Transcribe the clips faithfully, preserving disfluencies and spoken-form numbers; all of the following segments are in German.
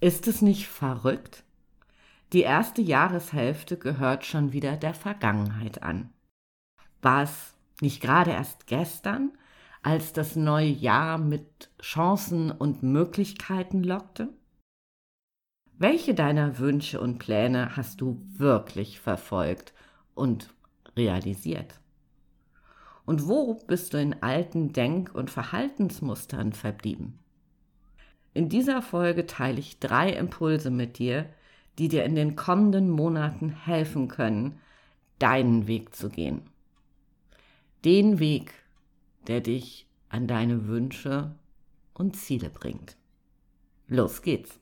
Ist es nicht verrückt? Die erste Jahreshälfte gehört schon wieder der Vergangenheit an. War es nicht gerade erst gestern, als das neue Jahr mit Chancen und Möglichkeiten lockte? Welche deiner Wünsche und Pläne hast du wirklich verfolgt und realisiert? Und wo bist du in alten Denk- und Verhaltensmustern verblieben? In dieser Folge teile ich drei Impulse mit dir, die dir in den kommenden Monaten helfen können, deinen Weg zu gehen. Den Weg, der dich an deine Wünsche und Ziele bringt. Los geht's!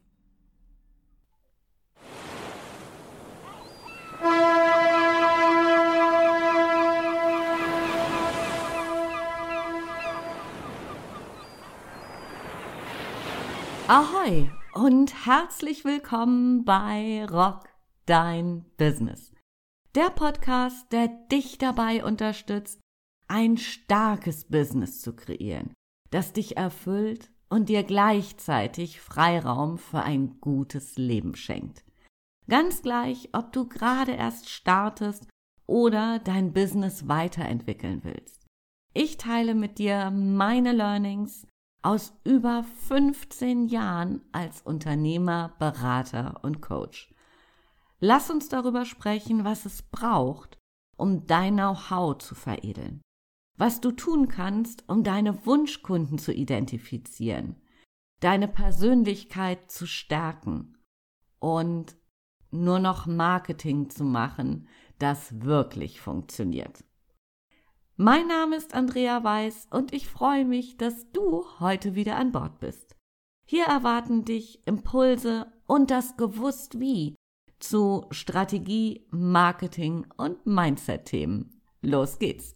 Ahoi und herzlich willkommen bei Rock Dein Business. Der Podcast, der dich dabei unterstützt, ein starkes Business zu kreieren, das dich erfüllt und dir gleichzeitig Freiraum für ein gutes Leben schenkt. Ganz gleich, ob du gerade erst startest oder dein Business weiterentwickeln willst. Ich teile mit dir meine Learnings aus über fünfzehn Jahren als Unternehmer, Berater und Coach. Lass uns darüber sprechen, was es braucht, um dein Know-how zu veredeln. Was du tun kannst, um deine Wunschkunden zu identifizieren, deine Persönlichkeit zu stärken und nur noch Marketing zu machen, das wirklich funktioniert. Mein Name ist Andrea Weiß und ich freue mich, dass du heute wieder an Bord bist. Hier erwarten dich Impulse und das Gewusst-Wie zu Strategie, Marketing und Mindset-Themen. Los geht's!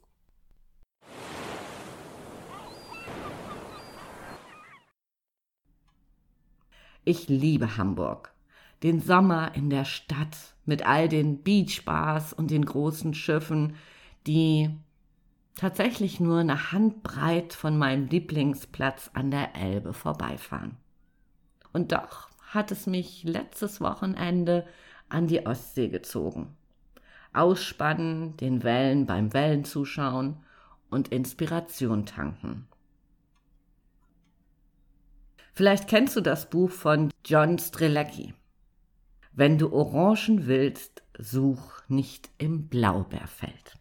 Ich liebe Hamburg. Den Sommer in der Stadt mit all den Beachbars und den großen Schiffen, die tatsächlich nur eine Handbreit von meinem Lieblingsplatz an der Elbe vorbeifahren. Und doch hat es mich letztes Wochenende an die Ostsee gezogen. Ausspannen, den Wellen beim Wellen zuschauen und Inspiration tanken. Vielleicht kennst du das Buch von John Strzelecki. Wenn du Orangen willst, such nicht im Blaubeerfeld.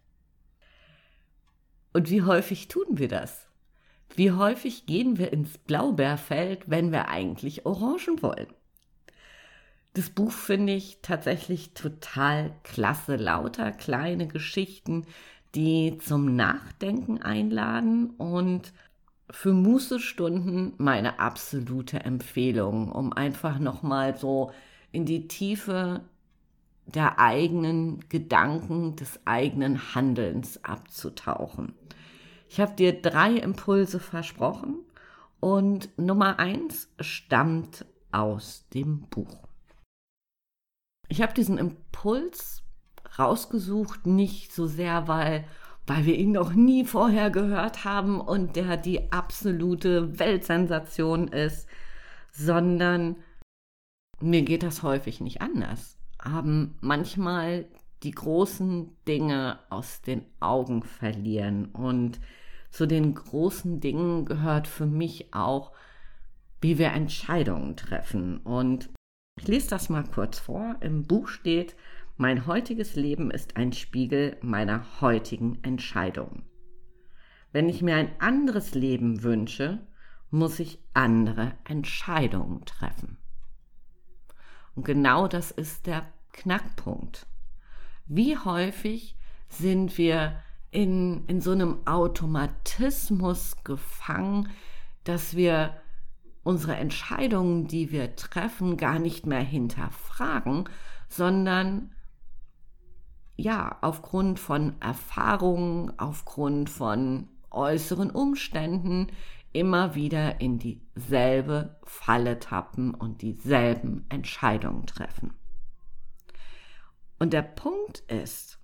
Und wie häufig tun wir das? Wie häufig gehen wir ins Blaubeerfeld, wenn wir eigentlich Orangen wollen? Das Buch finde ich tatsächlich total klasse. Lauter kleine Geschichten, die zum Nachdenken einladen und für Mußestunden meine absolute Empfehlung, um einfach nochmal so in die Tiefe der eigenen Gedanken, des eigenen Handelns abzutauchen. Ich habe dir drei Impulse versprochen und Nummer eins stammt aus dem Buch. Ich habe diesen Impuls rausgesucht, nicht so sehr, weil, weil wir ihn noch nie vorher gehört haben und der die absolute Weltsensation ist, sondern mir geht das häufig nicht anders. Haben manchmal die großen Dinge aus den Augen verlieren. Und zu den großen Dingen gehört für mich auch, wie wir Entscheidungen treffen. Und ich lese das mal kurz vor. Im Buch steht: Mein heutiges Leben ist ein Spiegel meiner heutigen Entscheidungen. Wenn ich mir ein anderes Leben wünsche, muss ich andere Entscheidungen treffen. Und genau das ist der Knackpunkt. Wie häufig sind wir in, in so einem Automatismus gefangen, dass wir unsere Entscheidungen, die wir treffen, gar nicht mehr hinterfragen, sondern ja, aufgrund von Erfahrungen, aufgrund von äußeren Umständen immer wieder in dieselbe Falle tappen und dieselben Entscheidungen treffen. Und der Punkt ist,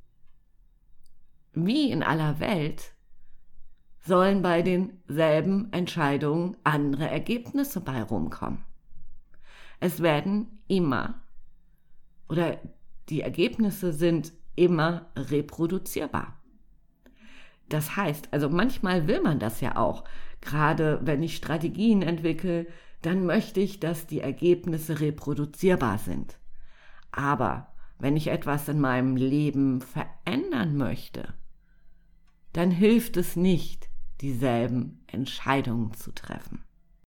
wie in aller Welt sollen bei denselben Entscheidungen andere Ergebnisse bei rumkommen. Es werden immer oder die Ergebnisse sind immer reproduzierbar. Das heißt, also manchmal will man das ja auch. Gerade wenn ich Strategien entwickle, dann möchte ich, dass die Ergebnisse reproduzierbar sind. Aber wenn ich etwas in meinem Leben verändern möchte, dann hilft es nicht, dieselben Entscheidungen zu treffen.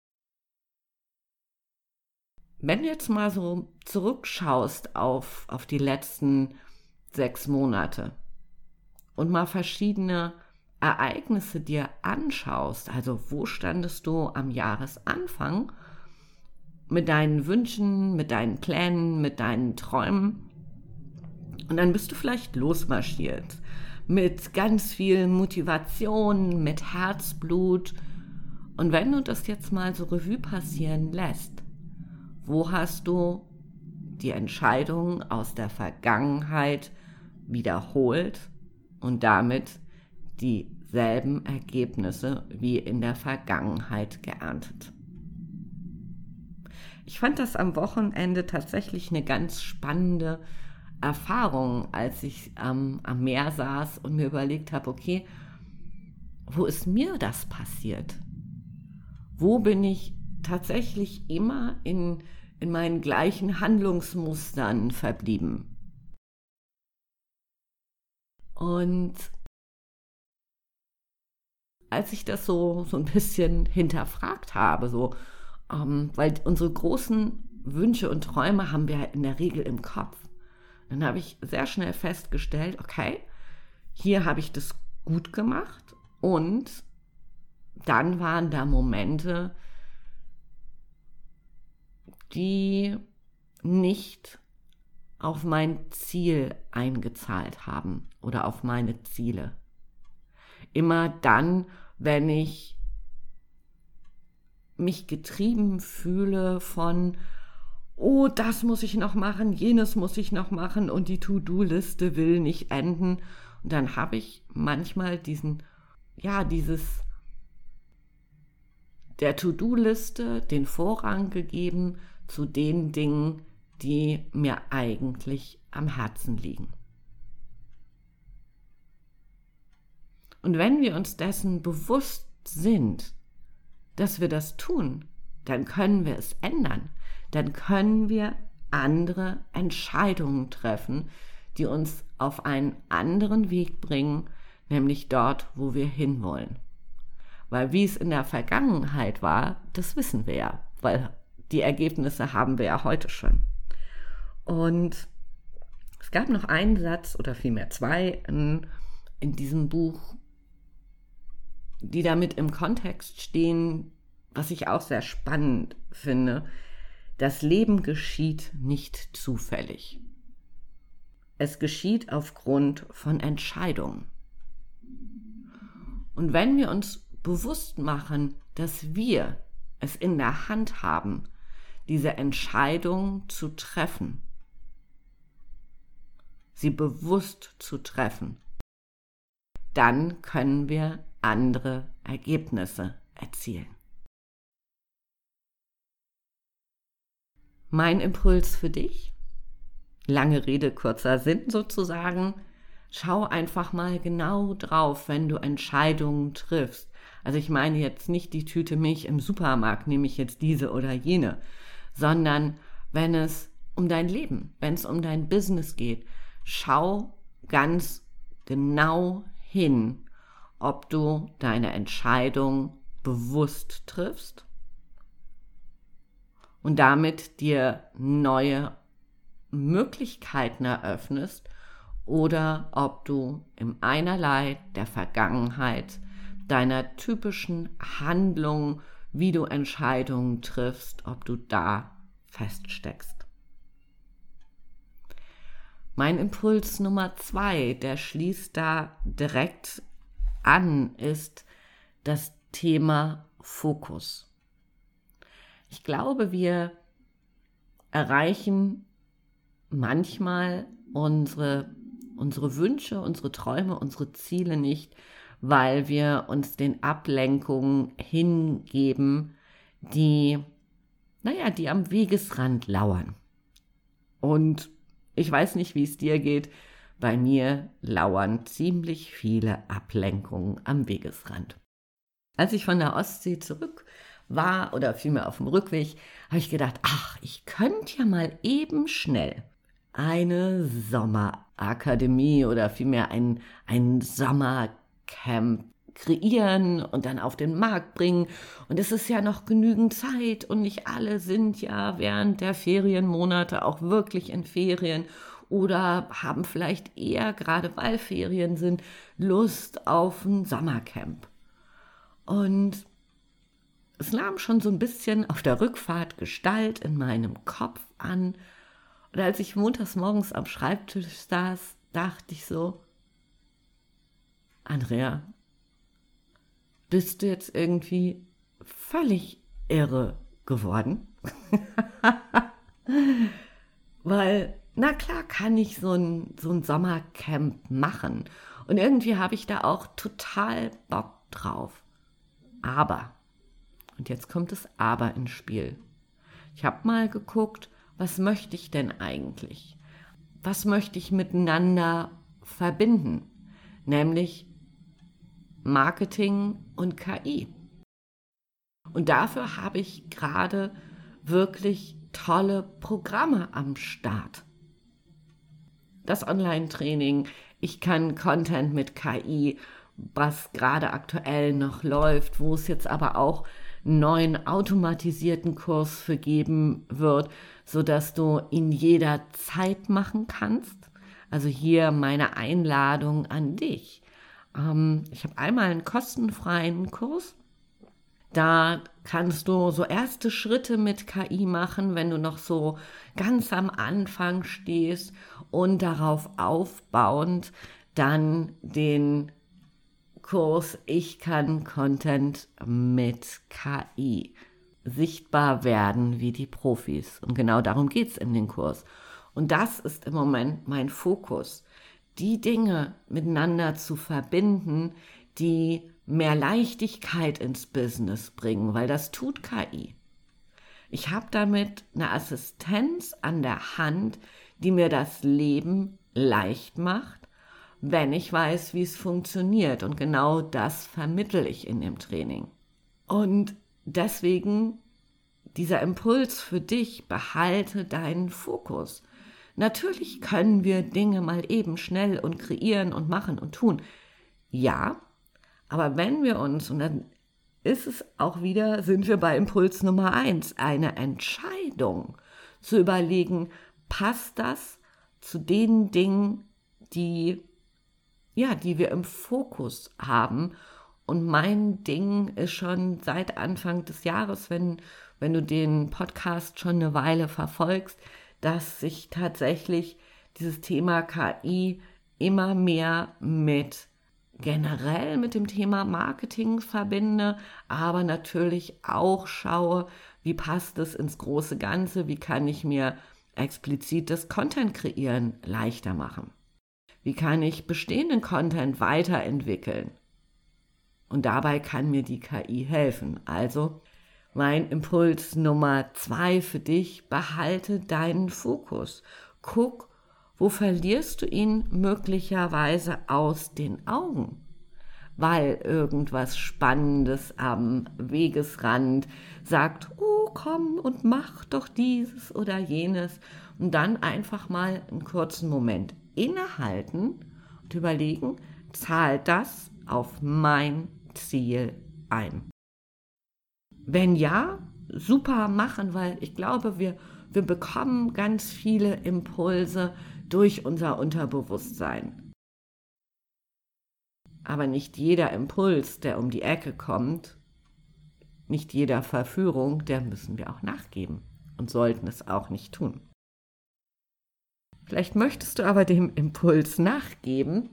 Wenn du jetzt mal so zurückschaust auf, auf die letzten sechs Monate und mal verschiedene Ereignisse dir anschaust, also wo standest du am Jahresanfang mit deinen Wünschen, mit deinen Plänen, mit deinen Träumen, und dann bist du vielleicht losmarschiert mit ganz viel Motivation, mit Herzblut, und wenn du das jetzt mal so Revue passieren lässt, wo hast du die Entscheidungen aus der Vergangenheit wiederholt und damit dieselben Ergebnisse wie in der Vergangenheit geerntet? Ich fand das am Wochenende tatsächlich eine ganz spannende Erfahrung, als ich ähm, am Meer saß und mir überlegt habe, okay, wo ist mir das passiert? Wo bin ich tatsächlich immer in, in meinen gleichen Handlungsmustern verblieben? Und als ich das so, so ein bisschen hinterfragt habe, so, ähm, weil unsere großen Wünsche und Träume haben wir in der Regel im Kopf, dann habe ich sehr schnell festgestellt, okay, hier habe ich das gut gemacht, und dann waren da Momente, die nicht auf mein Ziel eingezahlt haben oder auf meine Ziele. Immer dann, wenn ich mich getrieben fühle von, oh, das muss ich noch machen, jenes muss ich noch machen und die To-Do-Liste will nicht enden. Und dann habe ich manchmal diesen, ja, dieses, der To-Do-Liste den Vorrang gegeben zu den Dingen, die mir eigentlich am Herzen liegen. Und wenn wir uns dessen bewusst sind, dass wir das tun, dann können wir es ändern. Dann können wir andere Entscheidungen treffen, die uns auf einen anderen Weg bringen, nämlich dort, wo wir hinwollen. Weil wie es in der Vergangenheit war, das wissen wir ja, weil die Ergebnisse haben wir ja heute schon. Und es gab noch einen Satz oder vielmehr zwei in, in diesem Buch, die damit im Kontext stehen, was ich auch sehr spannend finde. Das Leben geschieht nicht zufällig. Es geschieht aufgrund von Entscheidungen. Und wenn wir uns bewusst machen, dass wir es in der Hand haben, diese Entscheidung zu treffen, sie bewusst zu treffen, dann können wir andere Ergebnisse erzielen. Mein Impuls für dich, lange Rede, kurzer Sinn sozusagen, schau einfach mal genau drauf, wenn du Entscheidungen triffst. Also ich meine jetzt nicht die Tüte Milch im Supermarkt, nehme ich jetzt diese oder jene, sondern wenn es um dein Leben, wenn es um dein Business geht, schau ganz genau hin, ob du deine Entscheidung bewusst triffst und damit dir neue Möglichkeiten eröffnest oder ob du im Einerlei der Vergangenheit deiner typischen Handlung, wie du Entscheidungen triffst, ob du da feststeckst. Mein Impuls Nummer zwei, der schließt da direkt an, ist das Thema Fokus. Ich glaube, wir erreichen manchmal unsere, unsere Wünsche, unsere Träume, unsere Ziele nicht, weil wir uns den Ablenkungen hingeben, die naja, die am Wegesrand lauern. Und ich weiß nicht, wie es dir geht, bei mir lauern ziemlich viele Ablenkungen am Wegesrand. Als ich von der Ostsee zurück war oder vielmehr auf dem Rückweg, habe ich gedacht, ach, ich könnte ja mal eben schnell eine Sommerakademie oder vielmehr ein, ein Sommercamp kreieren und dann auf den Markt bringen. Und es ist ja noch genügend Zeit und nicht alle sind ja während der Ferienmonate auch wirklich in Ferien oder haben vielleicht eher, gerade weil Ferien sind, Lust auf ein Sommercamp. Und es nahm schon so ein bisschen auf der Rückfahrt Gestalt in meinem Kopf an. Und als ich montags morgens am Schreibtisch saß, dachte ich so, Andrea, bist du jetzt irgendwie völlig irre geworden? Weil, na klar, kann ich so ein, so ein Sommercamp machen. Und irgendwie habe ich da auch total Bock drauf. Aber, und jetzt kommt das Aber ins Spiel. Ich habe mal geguckt, was möchte ich denn eigentlich? Was möchte ich miteinander verbinden? Nämlich Marketing und K I. Und dafür habe ich gerade wirklich tolle Programme am Start. Das Online-Training, ich kann Content mit K I, was gerade aktuell noch läuft, wo es jetzt aber auch einen neuen automatisierten Kurs für geben wird, sodass du ihn jederzeit machen kannst. Also hier meine Einladung an dich. Ähm, ich habe einmal einen kostenfreien Kurs. Da kannst du so erste Schritte mit K I machen, wenn du noch so ganz am Anfang stehst und darauf aufbauend dann den Kurs Ich kann Content mit K I sichtbar werden wie die Profis. Und genau darum geht es in dem Kurs. Und das ist im Moment mein Fokus, die Dinge miteinander zu verbinden, die mehr Leichtigkeit ins Business bringen, weil das tut K I. Ich habe damit eine Assistenz an der Hand, die mir das Leben leicht macht, wenn ich weiß, wie es funktioniert. Und genau das vermittle ich in dem Training. Und deswegen dieser Impuls für dich, behalte deinen Fokus. Natürlich können wir Dinge mal eben schnell und kreieren und machen und tun. Ja, aber wenn wir uns, und dann ist es auch wieder, sind wir bei Impuls Nummer eins, eine Entscheidung zu überlegen, passt das zu den Dingen, die, ja, die wir im Fokus haben. Und mein Ding ist schon seit Anfang des Jahres, wenn, wenn du den Podcast schon eine Weile verfolgst, dass sich tatsächlich dieses Thema K I immer mehr mit generell mit dem Thema Marketing verbinde, aber natürlich auch schaue, wie passt es ins große Ganze, wie kann ich mir explizit das Content kreieren leichter machen. Wie kann ich bestehenden Content weiterentwickeln? Und dabei kann mir die K I helfen. Also mein Impuls Nummer zwei für dich, behalte deinen Fokus. Guck, wo verlierst du ihn möglicherweise aus den Augen? Weil irgendwas Spannendes am Wegesrand sagt, oh komm und mach doch dieses oder jenes. Und dann einfach mal einen kurzen Moment innehalten und überlegen, zahlt das auf mein Ziel ein? Wenn ja, super machen, weil ich glaube, wir, wir bekommen ganz viele Impulse durch unser Unterbewusstsein. Aber nicht jeder Impuls, der um die Ecke kommt, nicht jeder Verführung, der müssen wir auch nachgeben und sollten es auch nicht tun. Vielleicht möchtest du aber dem Impuls nachgeben,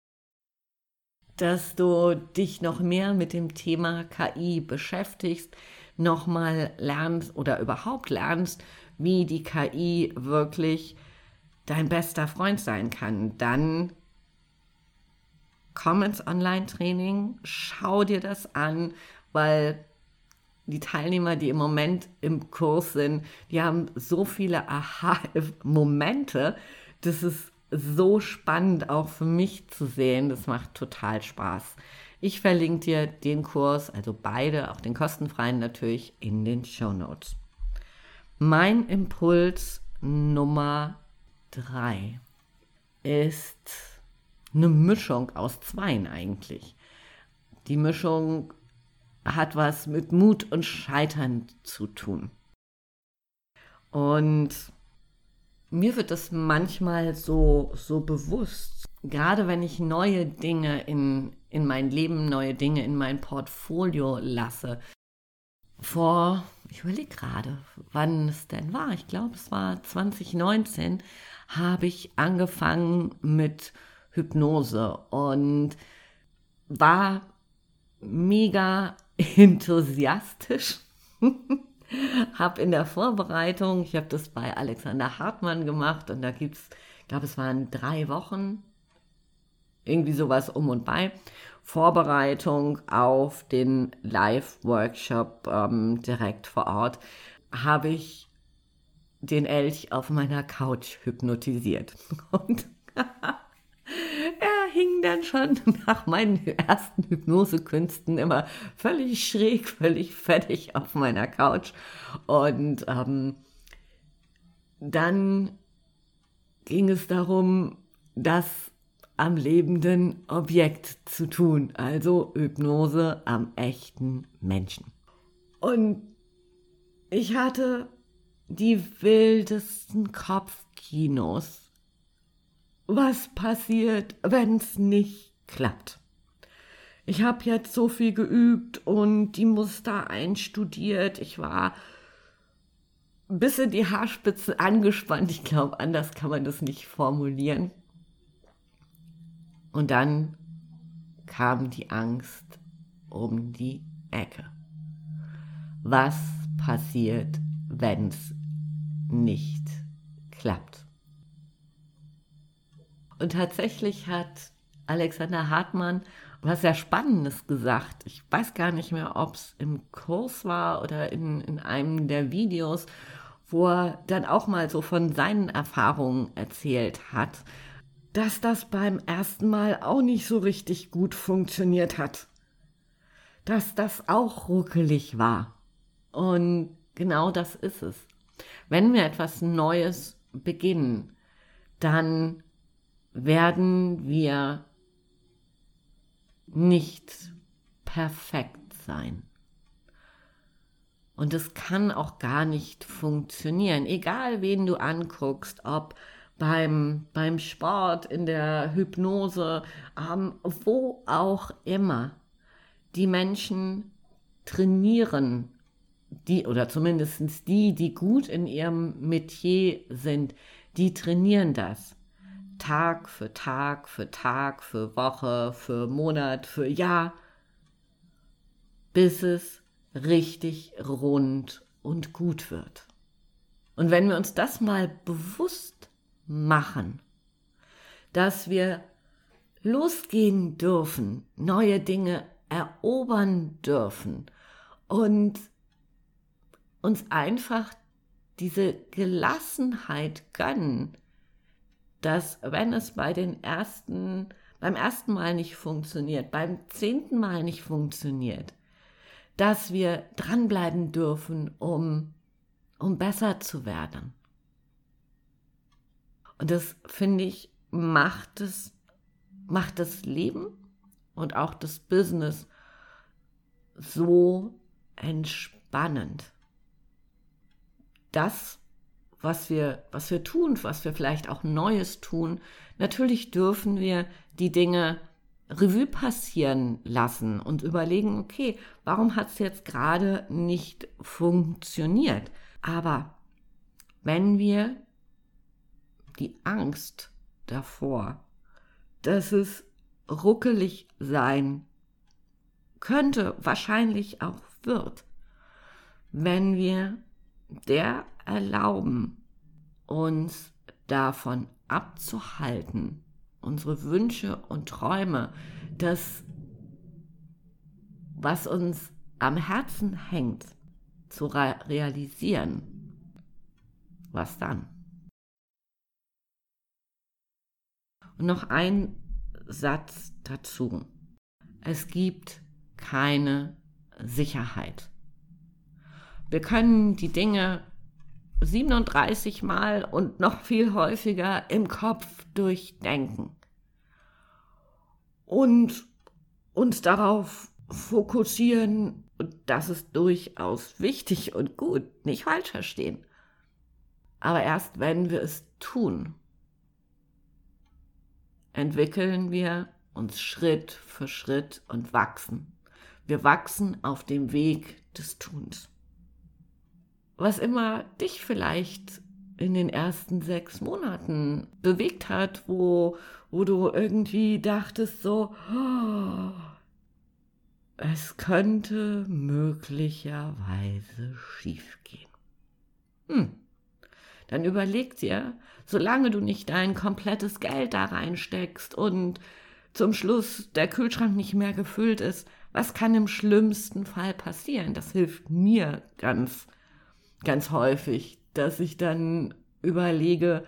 dass du dich noch mehr mit dem Thema K I beschäftigst, nochmal lernst oder überhaupt lernst, wie die K I wirklich dein bester Freund sein kann. Dann komm ins Online-Training, schau dir das an, weil die Teilnehmer, die im Moment im Kurs sind, die haben so viele Aha-Momente. Das ist so spannend auch für mich zu sehen. Das macht total Spaß. Ich verlinke dir den Kurs, also beide, auch den kostenfreien natürlich, in den Shownotes. Mein Impuls Nummer drei ist eine Mischung aus zweien eigentlich. Die Mischung hat was mit Mut und Scheitern zu tun. Und mir wird das manchmal so, so bewusst, gerade wenn ich neue Dinge in, in mein Leben, neue Dinge in mein Portfolio lasse. Vor, ich überlege gerade, wann es denn war, ich glaube es war zwanzig neunzehn, habe ich angefangen mit Hypnose und war mega enthusiastisch. Habe in der Vorbereitung, ich habe das bei Alexander Hartmann gemacht und da gibt es, ich glaube es waren drei Wochen, irgendwie sowas um und bei, Vorbereitung auf den Live-Workshop ähm, direkt vor Ort, habe ich den Elch auf meiner Couch hypnotisiert. Und er hing dann schon nach meinen ersten Hypnosekünsten immer völlig schräg, völlig fertig auf meiner Couch. Und ähm, dann ging es darum, das am lebenden Objekt zu tun, also Hypnose am echten Menschen. Und ich hatte die wildesten Kopfkinos. Was passiert, wenn es nicht klappt? Ich habe jetzt so viel geübt und die Muster einstudiert. Ich war bis in die Haarspitze angespannt. Ich glaube, anders kann man das nicht formulieren. Und dann kam die Angst um die Ecke. Was passiert, wenn es nicht klappt? Und tatsächlich hat Alexander Hartmann was sehr Spannendes gesagt. Ich weiß gar nicht mehr, ob es im Kurs war oder in, in einem der Videos, wo er dann auch mal so von seinen Erfahrungen erzählt hat, dass das beim ersten Mal auch nicht so richtig gut funktioniert hat. Dass das auch ruckelig war. Und genau das ist es. Wenn wir etwas Neues beginnen, dann werden wir nicht perfekt sein. Und es kann auch gar nicht funktionieren, egal wen du anguckst, ob beim, beim Sport, in der Hypnose, ähm, wo auch immer. Die Menschen trainieren, die, oder zumindest die, die gut in ihrem Metier sind, die trainieren das. Tag für Tag, für Tag, für Woche, für Monat, für Jahr, bis es richtig rund und gut wird. Und wenn wir uns das mal bewusst machen, dass wir losgehen dürfen, neue Dinge erobern dürfen und uns einfach diese Gelassenheit gönnen, dass wenn es bei den ersten, beim ersten Mal nicht funktioniert, beim zehnten Mal nicht funktioniert, dass wir dranbleiben dürfen, um, um besser zu werden. Und das, finde ich, macht es, macht das Leben und auch das Business so entspannend. Das Was wir, was wir tun, was wir vielleicht auch Neues tun. Natürlich dürfen wir die Dinge Revue passieren lassen und überlegen, okay, warum hat es jetzt gerade nicht funktioniert? Aber wenn wir die Angst davor, dass es ruckelig sein könnte, wahrscheinlich auch wird, wenn wir der erlauben, uns davon abzuhalten, unsere Wünsche und Träume, das, was uns am Herzen hängt, zu re- realisieren, was dann? Und noch ein Satz dazu. Es gibt keine Sicherheit. Wir können die Dinge siebenunddreißig Mal und noch viel häufiger im Kopf durchdenken und uns darauf fokussieren, und das ist durchaus wichtig und gut, nicht falsch verstehen. Aber erst wenn wir es tun, entwickeln wir uns Schritt für Schritt und wachsen. Wir wachsen auf dem Weg des Tuns. Was immer dich vielleicht in den ersten sechs Monaten bewegt hat, wo, wo du irgendwie dachtest so, oh, es könnte möglicherweise schiefgehen. Hm. Dann überleg dir, solange du nicht dein komplettes Geld da reinsteckst und zum Schluss der Kühlschrank nicht mehr gefüllt ist, was kann im schlimmsten Fall passieren? Das hilft mir ganz, ganz häufig, dass ich dann überlege,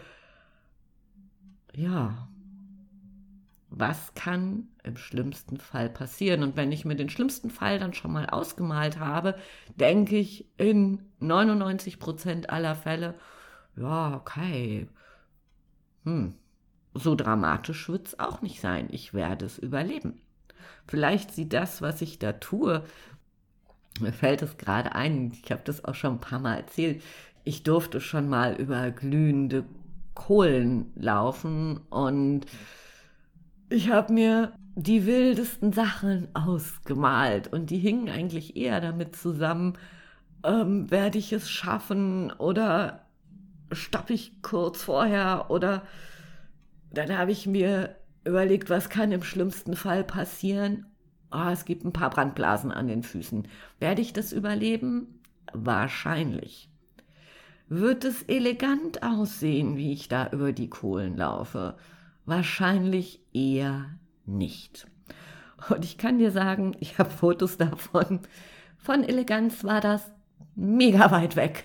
ja, was kann im schlimmsten Fall passieren? Und wenn ich mir den schlimmsten Fall dann schon mal ausgemalt habe, denke ich in neunundneunzig Prozent aller Fälle, ja, okay, hm, so dramatisch wird es auch nicht sein. Ich werde es überleben. Vielleicht sieht das, was ich da tue, mir fällt es gerade ein, ich habe das auch schon ein paar Mal erzählt, ich durfte schon mal über glühende Kohlen laufen und ich habe mir die wildesten Sachen ausgemalt und die hingen eigentlich eher damit zusammen, ähm, werde ich es schaffen oder stoppe ich kurz vorher oder dann habe ich mir überlegt, was kann im schlimmsten Fall passieren? Oh, es gibt ein paar Brandblasen an den Füßen. Werde ich das überleben? Wahrscheinlich. Wird es elegant aussehen, wie ich da über die Kohlen laufe? Wahrscheinlich eher nicht. Und ich kann dir sagen, ich habe Fotos davon. Von Eleganz war das mega weit weg.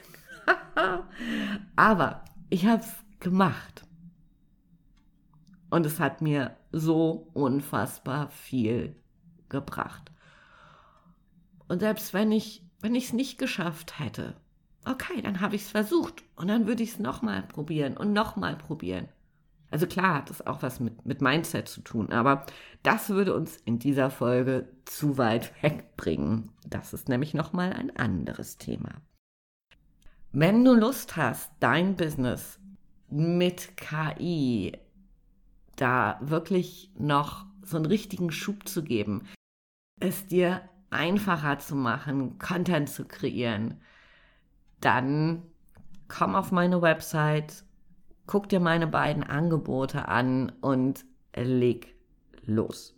Aber ich habe es gemacht. Und es hat mir so unfassbar viel gebracht. Und selbst wenn ich wenn ich es nicht geschafft hätte, okay, dann habe ich es versucht und dann würde ich es nochmal probieren und nochmal probieren. Also klar hat das auch was mit, mit Mindset zu tun, aber das würde uns in dieser Folge zu weit wegbringen. Das ist nämlich nochmal ein anderes Thema. Wenn du Lust hast, dein Business mit K I da wirklich noch so einen richtigen Schub zu geben, es dir einfacher zu machen, Content zu kreieren, dann komm auf meine Website, guck dir meine beiden Angebote an und leg los.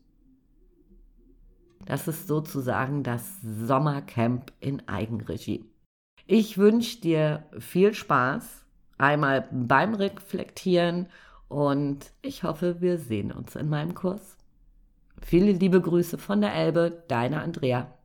Das ist sozusagen das Sommercamp in Eigenregie. Ich wünsche dir viel Spaß, einmal beim Reflektieren und ich hoffe, wir sehen uns in meinem Kurs. Viele liebe Grüße von der Elbe, deine Andrea.